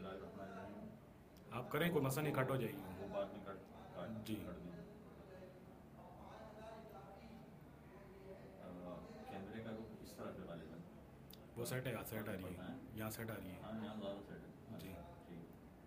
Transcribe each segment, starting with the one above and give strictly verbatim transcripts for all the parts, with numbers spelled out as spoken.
اللہ الرحمن الرحیم. آپ کریں کوئی مسئلہ نہیں، کٹ ہو جائے گی. وہ بعد میں کٹ کٹ جی. کر دیں. کیمرے کا رخ اس طرح سے غالباً وہ سیٹ ہے، سیٹ آ رہی ہے، یہاں سیٹ آ رہی ہے. ہاں یہاں زیادہ سیٹ ہے. جی ٹھیک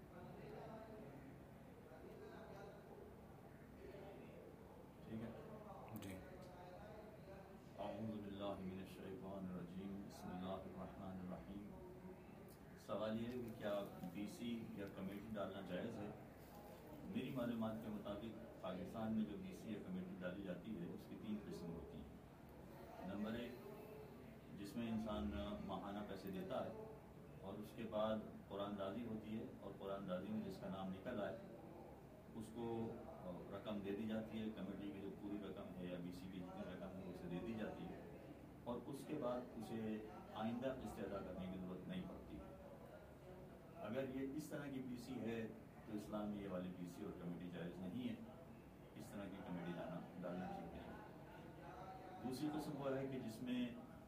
ٹھیک ہے. جی. اعوذ باللہ من الشیطان الرجیم. بسم اللہ الرحمن الرحیم. سوال یہ ہے کہ کیا بی سی یا کمیٹی ڈالنا جائز ہے؟ میری معلومات کے مطابق پاکستان میں جو بی سی یا کمیٹی ڈالی جاتی ہے اس کی تین قسم ہوتی ہیں. نمبر ایک، جس میں انسان ماہانہ پیسے دیتا ہے اور اس کے بعد قرآن دازی ہوتی ہے، اور قرآن دازی میں جس کا نام نکل آئے اس کو رقم دے دی جاتی ہے. کمیٹی کی جو پوری رقم ہے یا بی سی کی جتنی رقم ہے اسے دے دی جاتی ہے، اور اس کے بعد اسے آئندہ قسط ادا کرنے کی ضرورت نہیں پڑتی. اگر یہ اس طرح کی بی سی ہے تو اسلام میں یہ والی بی سی اور کمیٹی جائز نہیں ہے. اس طرح کی کمیٹی لانا ڈالنا ٹھیک نہیں ہے. دوسری قسم وہ ہے کہ جس میں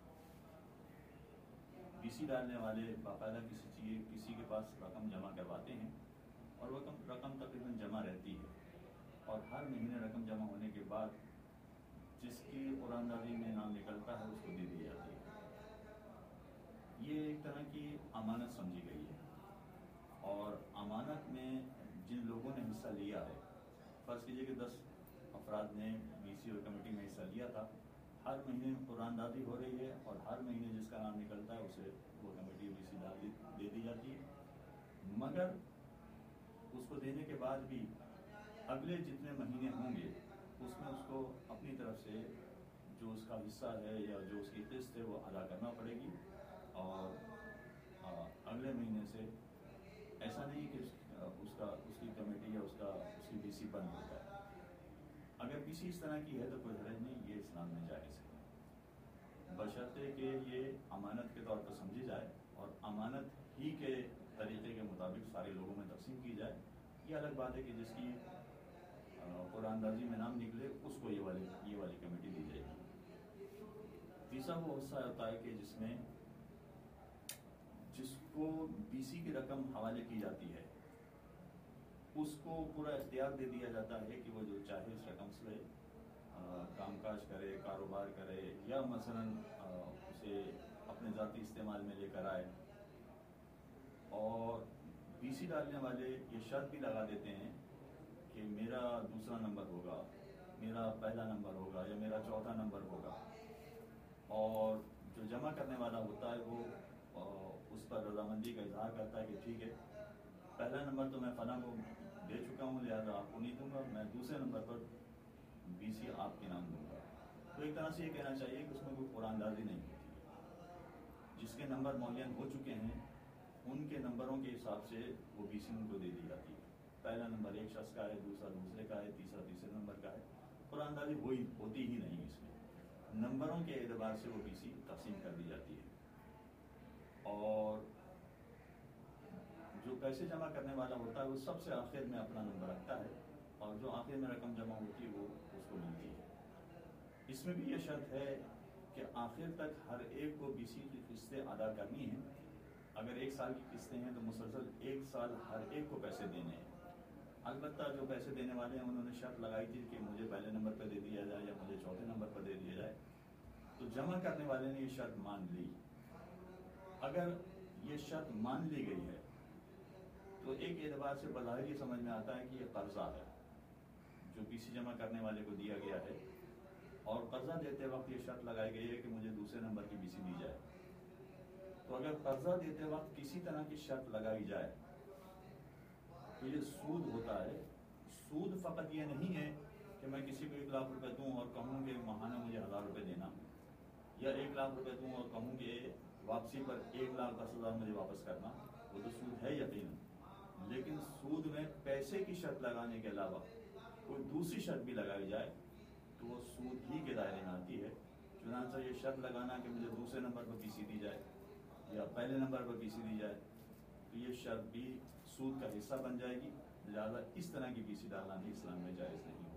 بی سی ڈالنے والے باقاعدہ کسی چیز کسی کے پاس رقم جمع کرواتے ہیں، اور وہ رقم تقریباً جمع رہتی ہے، اور ہر مہینے رقم جمع ہونے کے بعد جس کی قرآن دازی میں نام نکلتا ہے اس کو دے دی جاتی ہے. یہ ایک طرح کی امانت سمجھی گئی ہے، اور امانت میں جن لوگوں نے حصہ لیا ہے، فرض کیجئے کہ دس افراد نے بی سی اور کمیٹی میں حصہ لیا تھا، ہر مہینے قرآن دازی ہو رہی ہے، اور ہر مہینے جس کا نام نکلتا ہے اسے وہ کمیٹی بی سی دے دی جاتی ہے. مگر اس کو دینے کے بعد بھی اگلے جتنے مہینے ہوں گے اس میں اس کو اپنی طرف سے جو اس کا حصہ ہے یا جو اس کی قسط ہے وہ ادا کرنا پڑے گی. اور اگلے مہینے سے ایسا نہیں کہ اس کا اس کی کمیٹی یا اس کا اس کی بی سی بند ہو جائے. اگر بی سی اس طرح کی ہے تو کوئی حرج نہیں، یہ اسلام میں جائز ہے، بشرطے کہ یہ امانت کے طور پر سمجھی جائے اور امانت ہی کے طریقے کے مطابق سارے لوگوں میں تقسیم کی جائے. یہ الگ بات ہے کہ جس کی قرآن دازی میں نام نکلے اس کو یہ والی یہ والی کمیٹی دی جائے گی. تیسرا وہ حصہ ہوتا ہے کہ جس میں جس کو بی سی کی رقم حوالے کی جاتی ہے اس کو پورا اختیار دے دیا جاتا ہے کہ وہ جو چاہے اس رقم سے کام کاج کرے، کاروبار کرے، یا مثلا اسے اپنے ذاتی استعمال میں لے کر آئے. اور بی سی ڈالنے والے یہ شرط بھی لگا دیتے ہیں کہ میرا دوسرا نمبر ہوگا، میرا پہلا نمبر ہوگا، یا میرا چوتھا نمبر ہوگا. اور جو جمع کرنے والا ہوتا ہے وہ اس پر رضامندی کا اظہار کرتا ہے کہ ٹھیک ہے، پہلا نمبر تو میں فلاں کو دے چکا ہوں لہذا آپ کو نہیں دوں گا، میں دوسرے نمبر پر بی سی آپ کے نام دوں گا. تو ایک طرح سے یہ کہنا چاہیے کہ اس میں کوئی قرآن دازی نہیں ہوتی. جس کے نمبر معین ہو چکے ہیں ان کے نمبروں کے حساب سے وہ بی سی ان کو دے دی جاتی ہے. پہلا نمبر ایک شخص کا ہے، دوسرا دوسرے کا ہے، تیسرا تیسرے نمبر کا ہے. قرآن دازی ہوئی ہوتی ہی نہیں اس میں، نمبروں کے اعتبار سے وہ بی سی تقسیم کر دی جاتی ہے. اور جو پیسے جمع کرنے والا ہوتا ہے وہ سب سے آخر میں اپنا نمبر رکھتا ہے، اور جو آخر میں رقم جمع ہوتی ہے وہ اس کو ملتی ہے. اس میں بھی یہ شرط ہے کہ آخر تک ہر ایک کو بی سی کی قسطیں ادا کرنی ہیں. اگر ایک سال کی قسطیں ہیں تو مسلسل ایک سال ہر ایک کو پیسے دینے ہیں. البتہ جو پیسے دینے والے ہیں انہوں نے شرط لگائی تھی کہ مجھے پہلے نمبر پہ دے دیا جائے یا مجھے چوتھے نمبر پر دے دیا جائے، تو جمع کرنے والے نے یہ شرط مان لی. اگر یہ شرط مان لی گئی ہے تو ایک اعتبار سے بظاہر یہ سمجھ میں آتا ہے کہ یہ قرضہ ہے جو بی سی جمع کرنے والے کو دیا گیا ہے، اور قرضہ دیتے وقت یہ شرط لگائی گئی ہے کہ مجھے دوسرے نمبر کی بی سی دی جائے. تو اگر قرضہ دیتے وقت کسی طرح کی شرط لگائی جائے تو یہ سود ہوتا ہے. سود فقط یہ نہیں ہے کہ میں کسی کو ایک لاکھ روپے دوں اور کہوں کہ ماہانہ مجھے ہزار روپے دینا، یا ایک لاکھ روپے دوں اور کہوں کہ واپسی پر ایک لاکھ دس ہزار مجھے واپس کرنا. وہ تو سود ہے یقیناً، لیکن سود میں پیسے کی شرط لگانے کے علاوہ کوئی دوسری شرط بھی لگائی جائے تو وہ سود ہی کے دائرے میں آتی ہے. چنانچہ یہ شرط لگانا کہ مجھے دوسرے نمبر پر بی سی دی جائے یا پہلے نمبر پر بی سی دی جائے تو یہ شرط بھی سود کا حصہ بن جائے گی. لہٰذا اس طرح کی بی سی ڈالنا بھی اسلام میں جائز نہیں.